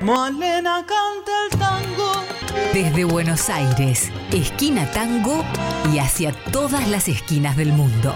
Malena canta el tango. Desde Buenos Aires, esquina tango y hacia todas las esquinas del mundo.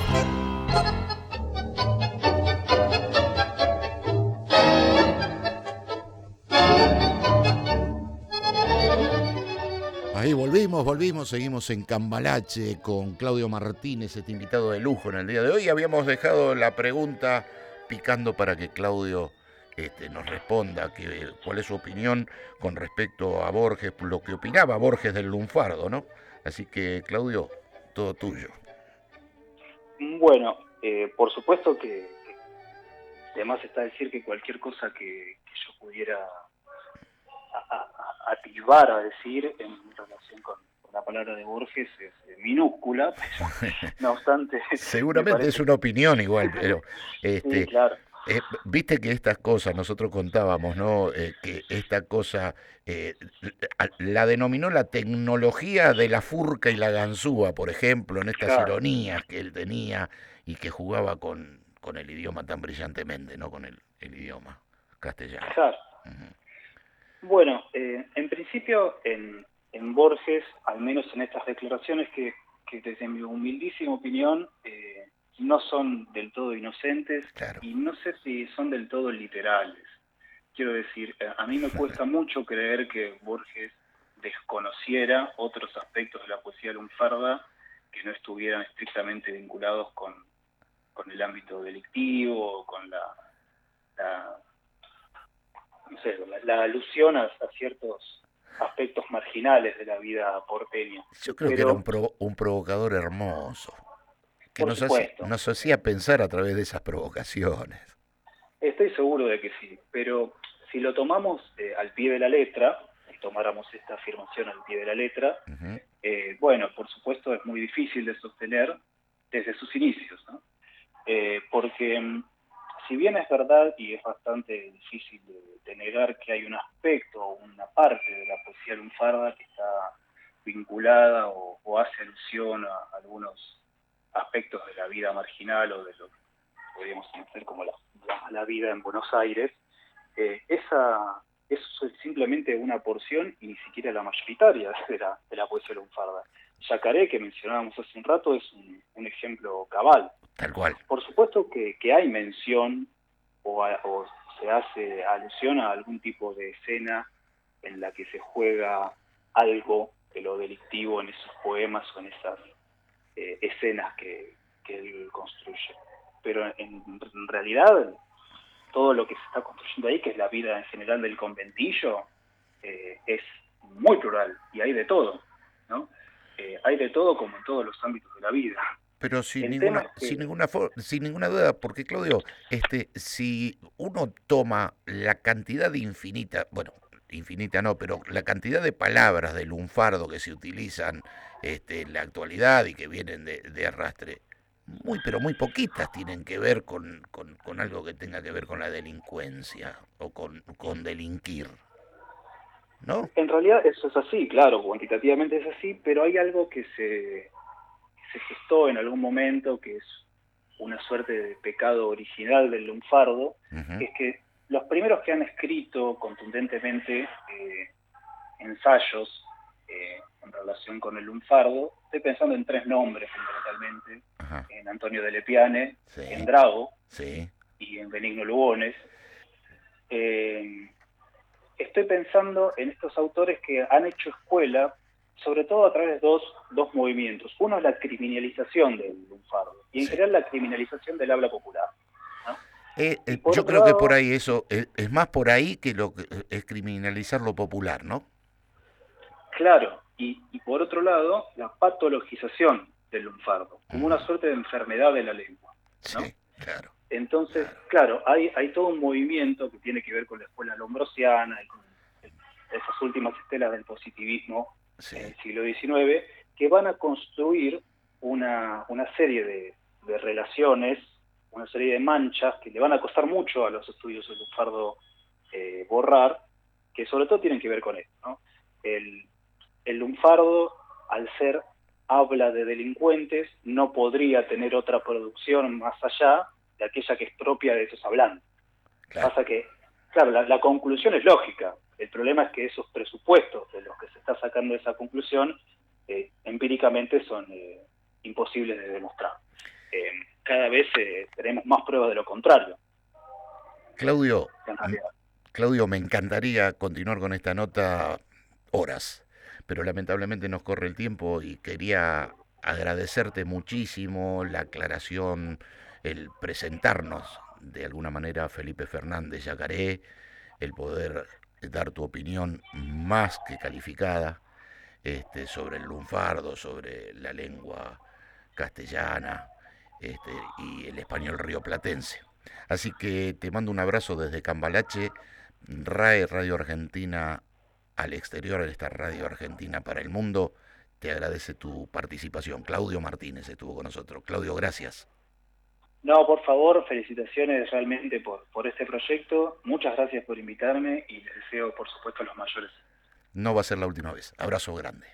Ahí volvimos, seguimos en Cambalache con Claudio Martínez, este invitado de lujo en el día de hoy. Habíamos dejado la pregunta picando para que Claudio nos responda cuál es su opinión con respecto a Borges, lo que opinaba Borges del lunfardo, ¿no? Así que, Claudio, todo tuyo. Bueno, por supuesto que además está decir que cualquier cosa que yo pudiera atisbar a decir en relación con la palabra de Borges es minúscula, pero no obstante... Seguramente es una opinión igual, pero... sí, claro. Viste que estas cosas, nosotros contábamos, ¿no? Que esta cosa la denominó la tecnología de la furca y la ganzúa, por ejemplo, en estas ironías que él tenía y que jugaba con el idioma tan brillantemente, ¿no? Con el idioma castellano. Claro. Uh-huh. Bueno, en principio en Borges, al menos en estas declaraciones que desde mi humildísima opinión no son del todo inocentes, claro. Y no sé si son del todo literales. Quiero decir, a mí me cuesta mucho creer que Borges desconociera otros aspectos de la poesía lunfarda que no estuvieran estrictamente vinculados con el ámbito delictivo, con la alusión a ciertos aspectos marginales de la vida porteña. Yo creo que era un provocador hermoso, que nos hacía pensar a través de esas provocaciones. Estoy seguro de que sí, pero si lo tomamos al pie de la letra, si tomáramos esta afirmación al pie de la letra, uh-huh. Bueno, por supuesto es muy difícil de sostener desde sus inicios, ¿no? Porque si bien es verdad y es bastante difícil de negar que hay un aspecto, una parte de la poesía lunfarda que está vinculada o hace alusión a algunos aspectos de la vida marginal o de lo que podríamos entender como la vida en Buenos Aires, eso es simplemente una porción y ni siquiera la mayoritaria de la poesía lunfarda. Yacaré, que mencionábamos hace un rato, es un ejemplo cabal. Tal cual. Por supuesto que hay mención o se hace alusión a algún tipo de escena en la que se juega algo de lo delictivo en esos poemas o en esas escenas que él construye. Pero en realidad todo lo que se está construyendo ahí, que es la vida en general del conventillo, es muy plural y hay de todo, ¿no? Hay de todo como en todos los ámbitos de la vida. Pero sin ninguna duda, porque Claudio, si uno toma la cantidad infinita no, pero la cantidad de palabras de lunfardo que se utilizan en la actualidad y que vienen de arrastre, pero muy poquitas tienen que ver con algo que tenga que ver con la delincuencia o con delinquir, ¿no? En realidad eso es así, claro, cuantitativamente es así, pero hay algo que se gestó en algún momento, que es una suerte de pecado original del lunfardo, uh-huh. Que es que los primeros que han escrito contundentemente ensayos en relación con el lunfardo, estoy pensando en tres nombres fundamentalmente, uh-huh. En Antonio de Lepiane, sí. En Drago, sí. Y en Benigno Lugones. Estoy pensando en estos autores que han hecho escuela sobre todo a través de dos movimientos. Uno es la criminalización del lunfardo y en general la criminalización del habla popular, ¿no? Yo creo que por ahí eso es más por ahí que lo que es criminalizar lo popular, ¿no? Claro, y por otro lado la patologización del lunfardo, como una suerte de enfermedad de la lengua, ¿no? Sí, claro. Entonces, claro, hay todo un movimiento que tiene que ver con la escuela lombrosiana y con esas últimas estelas del positivismo, sí. En el siglo XIX, que van a construir una serie de relaciones, una serie de manchas que le van a costar mucho a los estudios del lunfardo borrar, que sobre todo tienen que ver con esto, ¿no? El lunfardo, al ser habla de delincuentes, no podría tener otra producción más allá de aquella que es propia de esos hablantes. Claro. Pasa que, claro, la conclusión es lógica. El problema es que esos presupuestos de los que se está sacando esa conclusión empíricamente son imposibles de demostrar. Cada vez tenemos más pruebas de lo contrario. Claudio, me encantaría continuar con esta nota horas, pero lamentablemente nos corre el tiempo y quería agradecerte muchísimo la aclaración, el presentarnos de alguna manera a Felipe Fernández Yacaré, el poder dar tu opinión más que calificada sobre el lunfardo, sobre la lengua castellana y el español rioplatense. Así que te mando un abrazo desde Cambalache, RAE Radio Argentina al exterior, esta Radio Argentina para el mundo. Te agradece tu participación. Claudio Martínez estuvo con nosotros. Claudio, gracias. No, por favor, felicitaciones realmente por este proyecto. Muchas gracias por invitarme y les deseo, por supuesto, los mayores. No va a ser la última vez. Abrazo grande.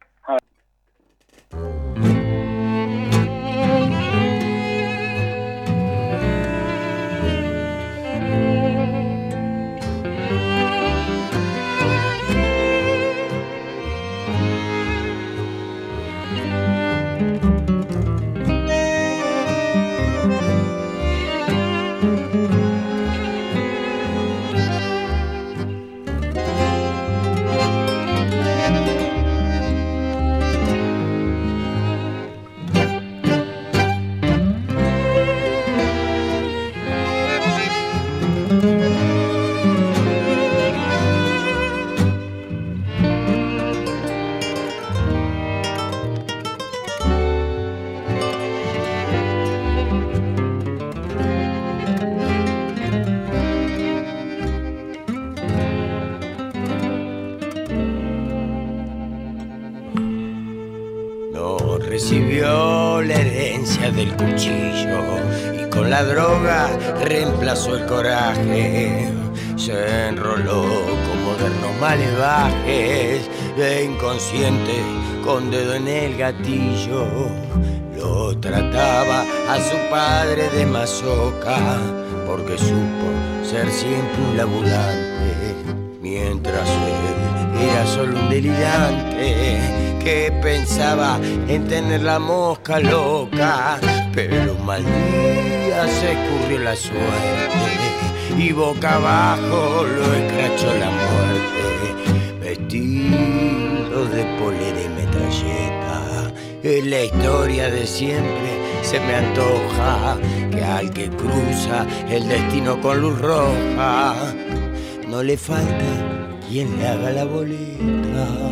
Recibió la herencia del cuchillo y con la droga reemplazó el coraje. Se enroló con modernos malevajes de inconsciente con dedo en el gatillo. Lo trataba a su padre de masoca porque supo ser siempre un labudante, mientras él era solo un delirante que pensaba en tener la mosca loca. Pero un mal día se escurrió la suerte y boca abajo lo escrachó la muerte. Vestido de polera y metralleta, es la historia de siempre. Se me antoja que al que cruza el destino con luz roja no le falta quien le haga la boleta.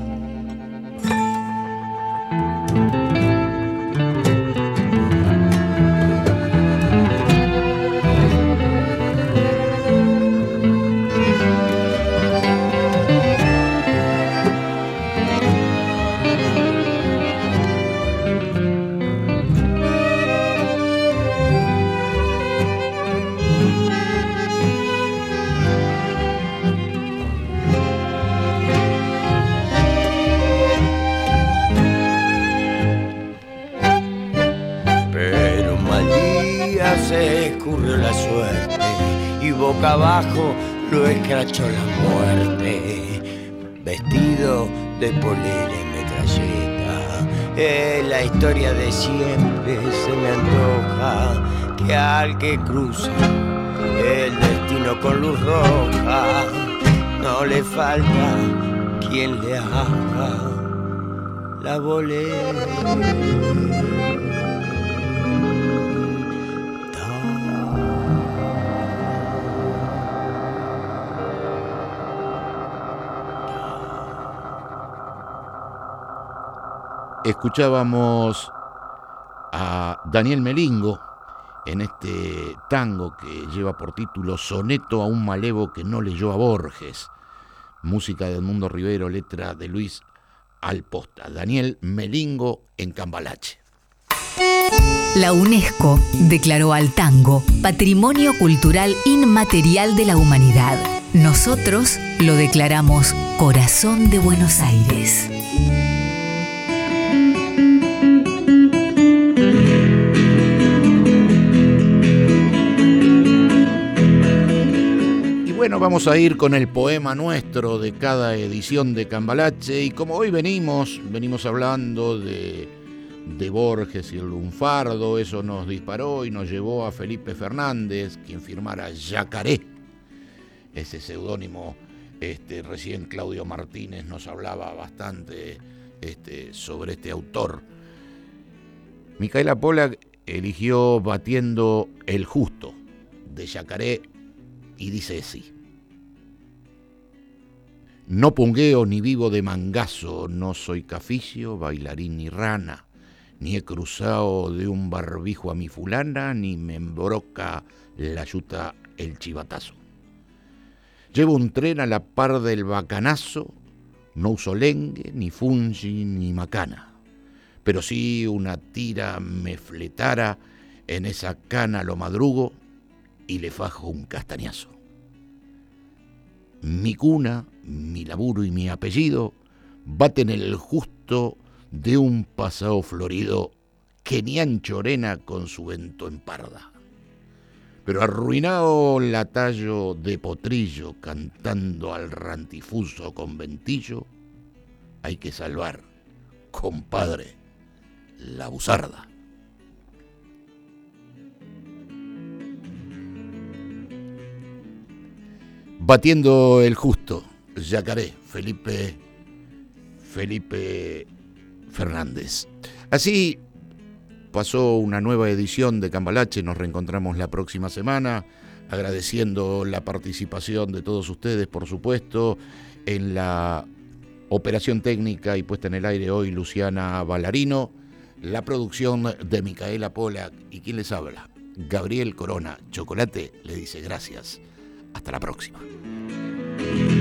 Se escurrió la suerte y boca abajo lo escrachó la muerte. Vestido de polera y metralleta, es la historia de siempre. Se me antoja que al que cruza el destino con luz roja no le falta quien le haga la boleta. Escuchábamos a Daniel Melingo en este tango que lleva por título Soneto a un malevo que no leyó a Borges, música de Edmundo Rivero, letra de Luis Alposta. Daniel Melingo en Cambalache. La UNESCO declaró al tango Patrimonio Cultural Inmaterial de la Humanidad. Nosotros lo declaramos Corazón de Buenos Aires. bueno, vamos a ir con el poema nuestro de cada edición de Cambalache, y como hoy venimos hablando de Borges y el lunfardo, eso nos disparó y nos llevó a Felipe Fernández, quien firmara Yacaré, ese seudónimo. Recién Claudio Martínez nos hablaba bastante sobre este autor. Micaela Pollack eligió Batiendo el Justo de Yacaré y dice así: no pungueo ni vivo de mangazo, no soy caficio, bailarín ni rana, ni he cruzado de un barbijo a mi fulana, ni me embroca la yuta el chivatazo. Llevo un tren a la par del bacanazo, no uso lengue, ni fungi, ni macana, pero si una tira me fletara, en esa cana lo madrugo y le fajo un castañazo. Mi cuna, mi laburo y mi apellido baten el justo de un pasado florido que ni anchorena con su vento en parda. Pero arruinado la tallo de potrillo cantando al rantifuso conventillo, hay que salvar, compadre, la buzarda. Batiendo el Justo, Yacaré, Felipe Fernández. Así pasó una nueva edición de Cambalache. Nos reencontramos la próxima semana, agradeciendo la participación de todos ustedes, por supuesto, en la operación técnica y puesta en el aire hoy Luciana Ballarino, la producción de Micaela Pollack y quien les habla, Gabriel Corona. Chocolate le dice gracias. Hasta la próxima.